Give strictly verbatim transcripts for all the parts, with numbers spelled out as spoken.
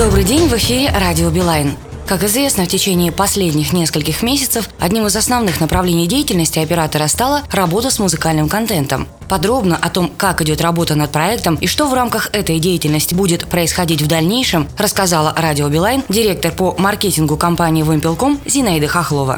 Добрый день, в эфире радио Билайн. Как известно, в течение последних нескольких месяцев одним из основных направлений деятельности оператора стала работа с музыкальным контентом. Подробно о том, как идет работа над проектом и что в рамках этой деятельности будет происходить в дальнейшем, рассказала радио Билайн директор по маркетингу компании «Вымпелком» Зинаида Хохлова.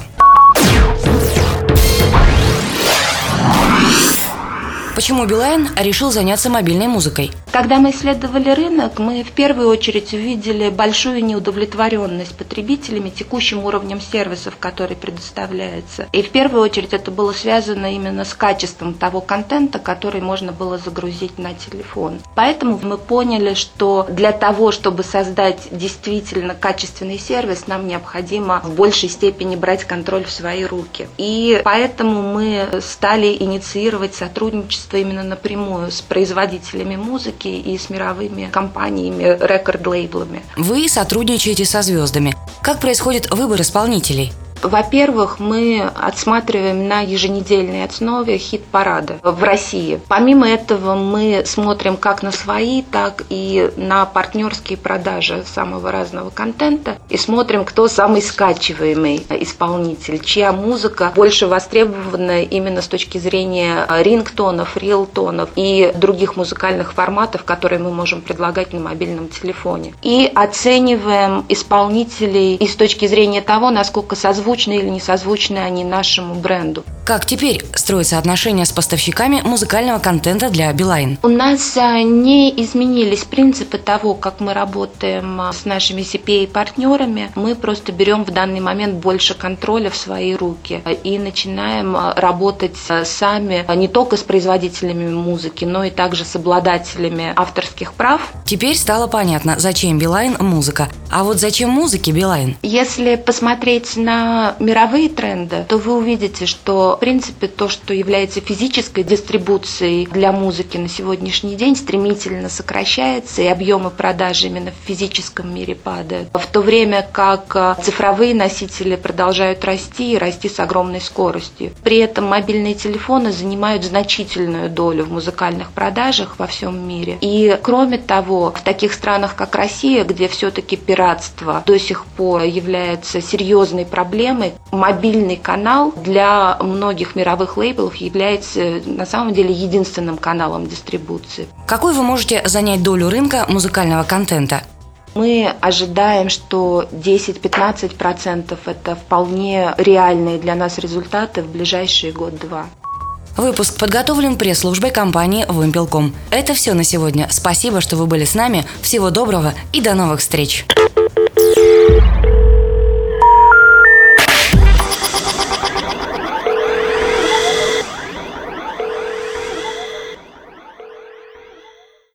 Почему Билайн решил заняться мобильной музыкой? Когда мы исследовали рынок, мы в первую очередь увидели большую неудовлетворенность потребителями текущим уровнем сервисов, который предоставляется. И в первую очередь это было связано именно с качеством того контента, который можно было загрузить на телефон. Поэтому мы поняли, что для того, чтобы создать действительно качественный сервис, нам необходимо в большей степени брать контроль в свои руки. И поэтому мы стали инициировать сотрудничество именно напрямую с производителями музыки и с мировыми компаниями, рекорд-лейблами. Вы сотрудничаете со звездами. Как происходит выбор исполнителей? Во-первых, мы отсматриваем на еженедельной основе хит-парады в России. Помимо этого, мы смотрим как на свои, так и на партнерские продажи самого разного контента и смотрим, кто самый скачиваемый исполнитель, чья музыка больше востребована именно с точки зрения рингтонов, рилтонов и других музыкальных форматов, которые мы можем предлагать на мобильном телефоне. И оцениваем исполнителей и с точки зрения того, насколько созвучны или не созвучны они нашему бренду. Как теперь строятся отношения с поставщиками музыкального контента для Билайн? У нас не изменились принципы того, как мы работаем с нашими си пи эй-партнерами. Мы просто берем в данный момент больше контроля в свои руки и начинаем работать сами не только с производителями музыки, но и также с обладателями авторских прав. Теперь стало понятно, зачем Билайн музыка. А вот зачем музыке Билайн? Если посмотреть на мировые тренды, то вы увидите, что в принципе то, что является физической дистрибуцией для музыки на сегодняшний день, стремительно сокращается, и объемы продаж именно в физическом мире падают. В то время как цифровые носители продолжают расти и расти с огромной скоростью. При этом мобильные телефоны занимают значительную долю в музыкальных продажах во всем мире. И кроме того, в таких странах, как Россия, где все-таки пиратство до сих пор является серьезной проблемой, мобильный канал для многих мировых лейблов является на самом деле единственным каналом дистрибуции. Какой вы можете занять долю рынка музыкального контента? Мы ожидаем, что десять-пятнадцать процентов это вполне реальные для нас результаты в ближайшие год-два. Выпуск подготовлен пресс-службой компании «Вымпелком». Это все на сегодня. Спасибо, что вы были с нами. Всего доброго и до новых встреч!